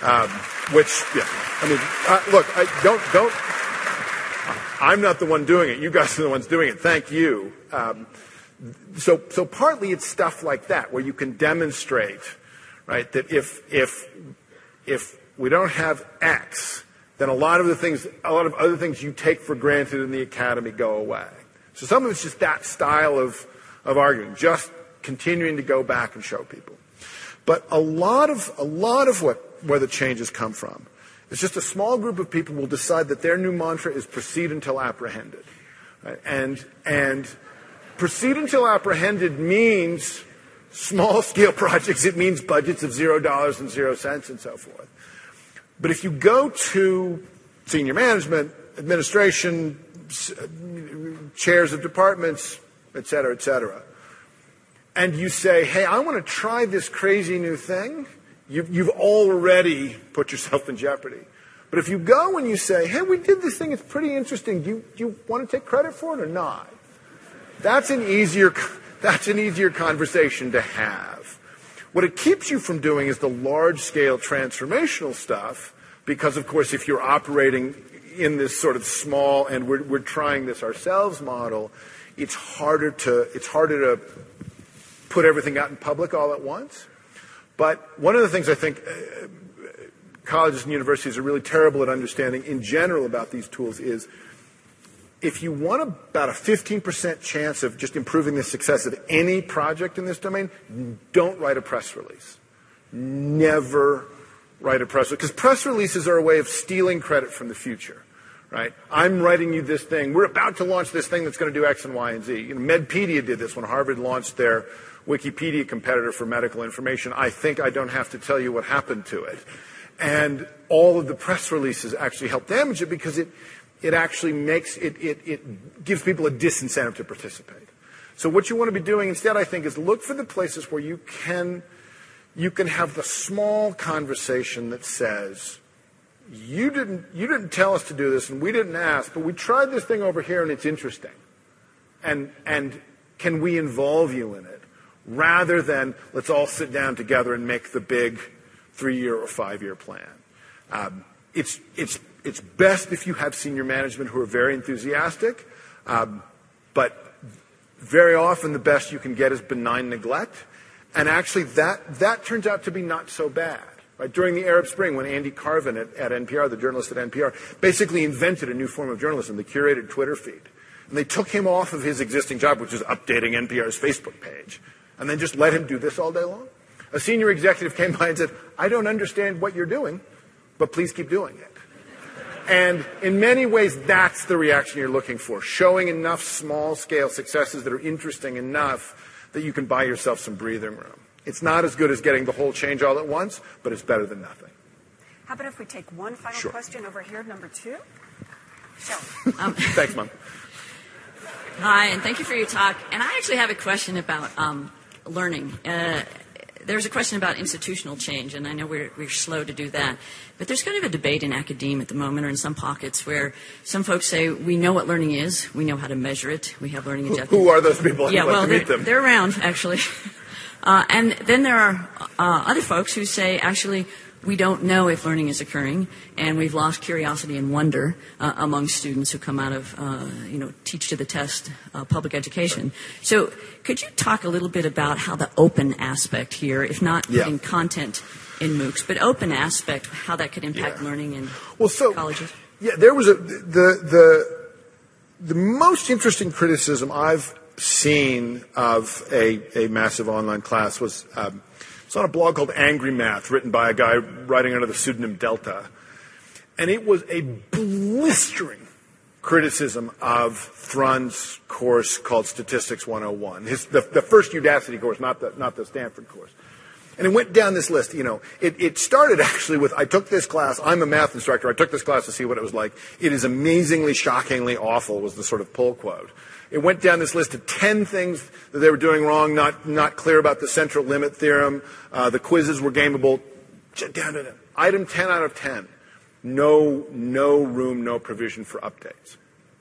I'm not the one doing it. You guys are the ones doing it. Thank you. So partly it's stuff like that where you can demonstrate, right, that if we don't have X, then a lot of other things you take for granted in the academy go away. So some of it's just that style of arguing, just continuing to go back and show people. But a lot of where the changes come from is just a small group of people will decide that their new mantra is proceed until apprehended. Right? And proceed until apprehended means small scale projects. It means budgets of $0 and 0 cents and so forth. But if you go to senior management, administration, chairs of departments, et cetera, and you say, hey, I want to try this crazy new thing, you've already put yourself in jeopardy. But if you go and you say, hey, we did this thing, it's pretty interesting, do you want to take credit for it or not? That's an easier conversation to have. What it keeps you from doing is the large-scale transformational stuff, because, of course, if you're operating in this sort of small and we're trying this ourselves model, it's harder to put everything out in public all at once. But one of the things I think colleges and universities are really terrible at understanding in general about these tools is if you want about a 15% chance of just improving the success of any project in this domain, don't write a press release. Never write a press release. Because press releases are a way of stealing credit from the future. Right? I'm writing you this thing. We're about to launch this thing that's going to do X and Y and Z. Medpedia did this when Harvard launched their Wikipedia competitor for medical information. I think I don't have to tell you what happened to it. And all of the press releases actually help damage it because it actually makes it gives people a disincentive to participate. So what you want to be doing instead, I think, is look for the places where you can have the small conversation that says, you didn't tell us to do this, and we didn't ask, but we tried this thing over here, and it's interesting. And can we involve you in it? Rather than let's all sit down together and make the big 3-year or 5-year plan. It's best if you have senior management who are very enthusiastic, but very often the best you can get is benign neglect. And actually that turns out to be not so bad. Right? During the Arab Spring, when Andy Carvin at NPR, the journalist at NPR, basically invented a new form of journalism, the curated Twitter feed. And they took him off of his existing job, which is updating NPR's Facebook page, and then just let him do this all day long. A senior executive came by and said, I don't understand what you're doing, but please keep doing it. And in many ways, that's the reaction you're looking for, showing enough small-scale successes that are interesting enough that you can buy yourself some breathing room. It's not as good as getting the whole change all at once, but it's better than nothing. How about if we take one final question over here, number 2? Shelley. Thanks, Mom. Hi, and thank you for your talk. And I actually have a question about learning. There's a question about institutional change, and I know we're slow to do that. But there's kind of a debate in academia at the moment, or in some pockets, where some folks say we know what learning is, we know how to measure it, we have learning objectives. Who are those people? Yeah, well, to meet them. They're around, actually. And then there are other folks who say, actually, we don't know if learning is occurring, and we've lost curiosity and wonder among students who come out of, teach to the test public education. So could you talk a little bit about how the open aspect here, if not putting content in MOOCs, but open aspect, how that could impact learning in colleges? Yeah, there was the most interesting criticism I've seen of a massive online class was it's on a blog called Angry Math, written by a guy writing under the pseudonym Delta. And it was a blistering criticism of Thrun's course called Statistics 101, the first Udacity course, not the Stanford course. And it went down this list. It started actually with, I took this class, I'm a math instructor, I took this class to see what it was like. It is amazingly, shockingly awful, was the sort of pull quote. It went down this list of 10 things that they were doing wrong, not clear about the central limit theorem. The quizzes were gameable. Down to item 10 out of 10. No room, no provision for updates.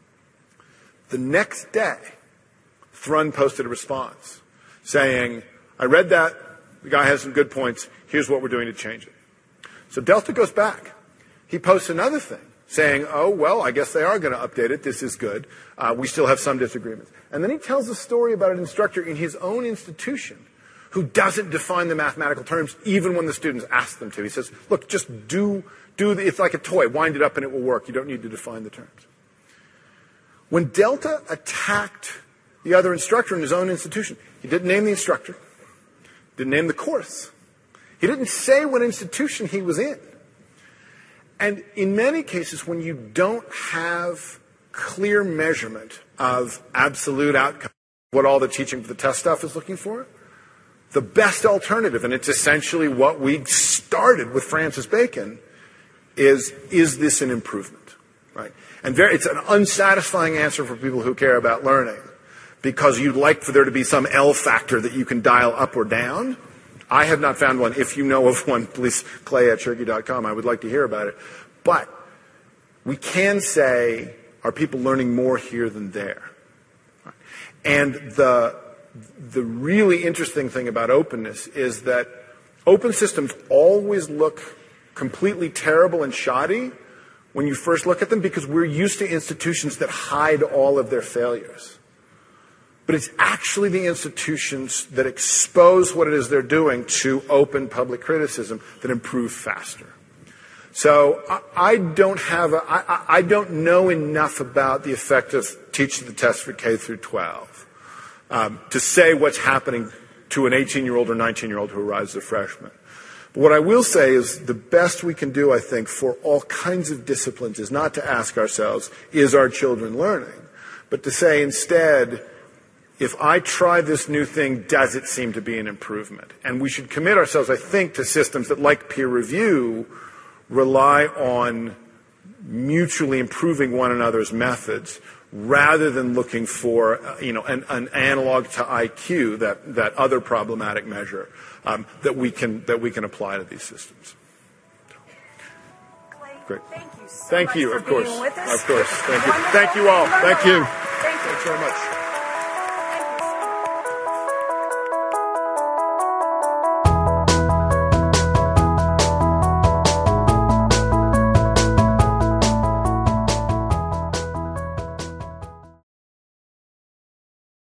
The next day, Thrun posted a response saying, I read that. The guy has some good points. Here's what we're doing to change it. So Delta goes back. He posts another thing saying, oh, well, I guess they are going to update it. This is good. We still have some disagreements. And then he tells a story about an instructor in his own institution who doesn't define the mathematical terms even when the students ask them to. He says, look, just it's like a toy. Wind it up and it will work. You don't need to define the terms. When Delta attacked the other instructor in his own institution, he didn't name the instructor, didn't name the course. He didn't say what institution he was in. And in many cases, when you don't have clear measurement of absolute outcome, what all the teaching for the test stuff is looking for, the best alternative, and it's essentially what we started with Francis Bacon, is this an improvement? Right? And it's an unsatisfying answer for people who care about learning, because you'd like for there to be some L factor that you can dial up or down. I have not found one. If you know of one, please, clay@cherokee.com. I would like to hear about it. But we can say, are people learning more here than there? And the really interesting thing about openness is that open systems always look completely terrible and shoddy when you first look at them, because we're used to institutions that hide all of their failures. But it's actually the institutions that expose what it is they're doing to open public criticism that improve faster. So I don't know enough about the effect of teach the test for K through 12 to say what's happening to an 18-year-old or 19-year-old who arrives as a freshman. But what I will say is the best we can do, I think, for all kinds of disciplines is not to ask ourselves, is our children learning? But to say instead, if I try this new thing, does it seem to be an improvement? And we should commit ourselves, I think, to systems that, like peer review, rely on mutually improving one another's methods rather than looking for an analog to IQ, that other problematic measure that we can apply to these systems. Clay, Great. Thank you so Thank much you, for of course. being with us. Of course. Thank you. Wonderful. Thank you all. Learned Thank a you. lot. Thank you. Thanks very much.